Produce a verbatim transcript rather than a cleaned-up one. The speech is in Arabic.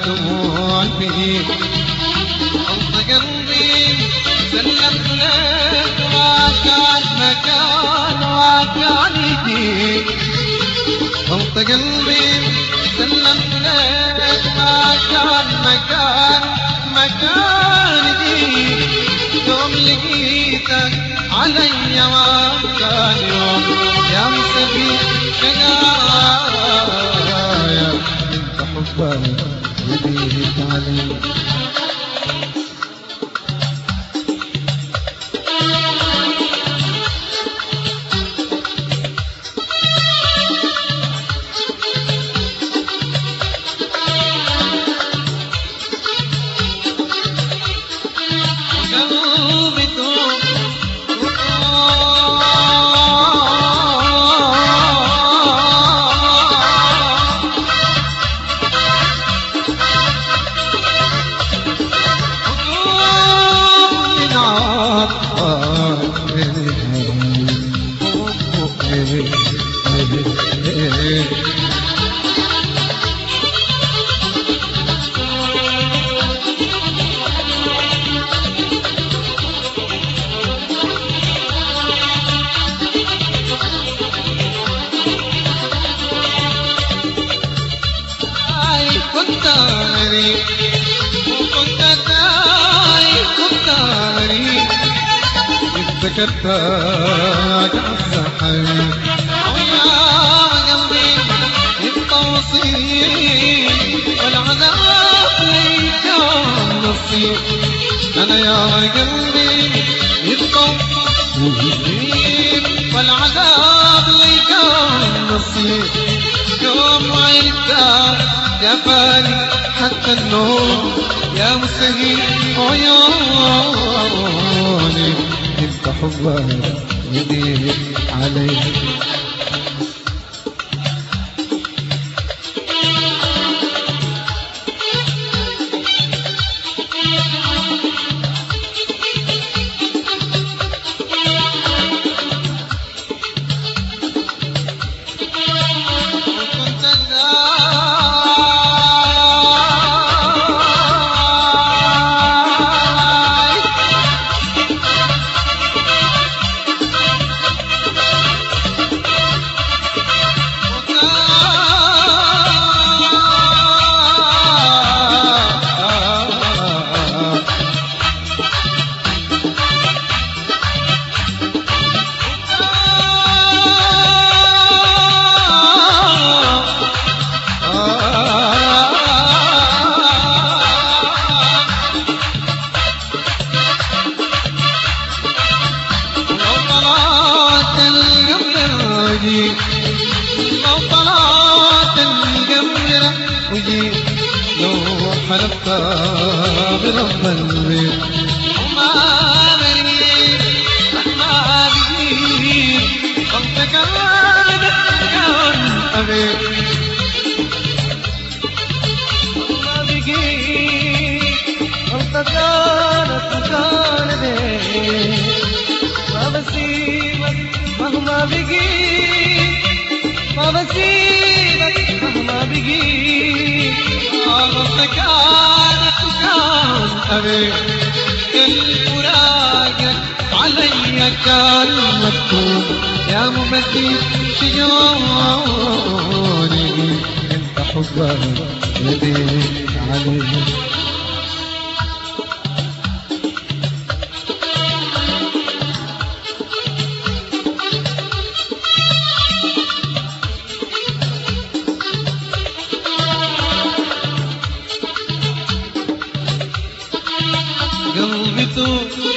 دموع فيك انت قلبي سلمت لك وكان مكان وكان يديك انت قلبي سلمت لك وكان مكان مكان يديك يوم لقيتك علي ما كان يوم يا مسبي شقايا انت حبك يديك علي كنت أريد وكنت دايم كنت أريد افتكرت يا السحر ويا قلبي التوصيل والعذاب ليك نصيب أنا يا قلبي التوصيل والعذاب ليك نصيب يوم عيدت جفاني حتى النوم يا مستهين عيوني انت حبك يديك علي لو طلعت القمر وجيت لو حلفت برب البيت وما بريد ما بجيت قلت كان كان أبيت وما بجيت قلت كانت كان بيت ما بسيبك مهما بقيت ما بسيبك مهما بقيت قلت كانت كان أبيت كل فراقك علي كان مكتوب يا مبدي شجوني انت حبك يديك علي قلبي توب